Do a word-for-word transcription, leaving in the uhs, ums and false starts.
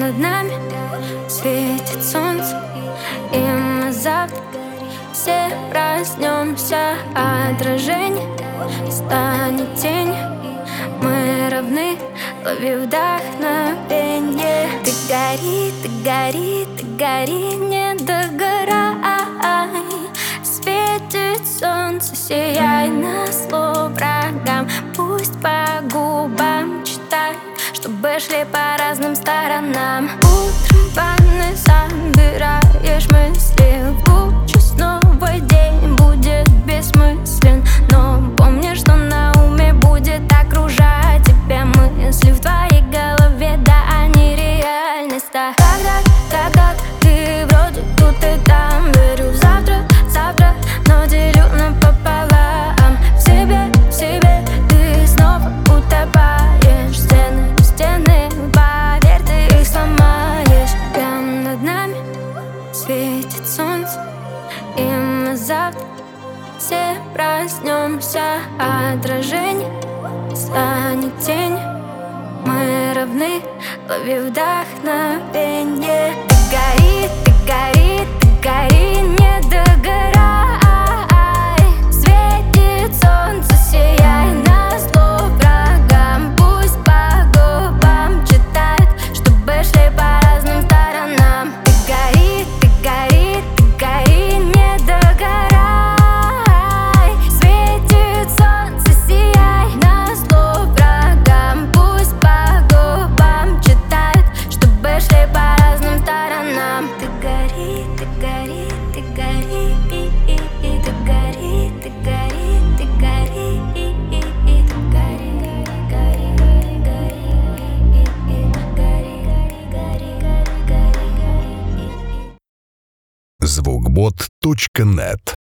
над нами светит солнце, и мы завтра все проснемся. Отражение станет тень, мы равны, лови вдохновенье. Ты гори, ты гори, ты гори, не догорай. Светит солнце, сияй на зло врагам. Пусть по губам читай, чтобы шли по разным сторонам. Утром в ванной собираешь мысли в кучу, снова день будет бессмыслен. Но помни, что на уме будет окружать тебя мысли в твоей голове, да они реальность. А когда, когда ты вроде тут и там, верю в завтра, завтра, но делю напополам. В себе, в себе ты снова утопаешь. Стены, стены, поверь, ты их сломаешь. Прямо над нами светит солнце, и мы завтра все проснемся. Отражение станет тень, мы равны, лови вдохновенье. Ты гори, ты гори, ты гори, не догорай. Светит солнце, сияй на зло врагам. Пусть по губам читает, чтобы шли по разным сторонам. Ты гори, ты гори, ты гори, не догорай. Светит солнце, сияй на зло врагам. Пусть по губам читает, чтобы шли по разным сторонам. Ты гори, ты гори, ты гори, и, и, и, ты гори, ты гори, ты гори, и, и, и, ты гори, гори, гори, гори, и, и, гори, гори, гори, гори, гори, и, и. звукбот точка нет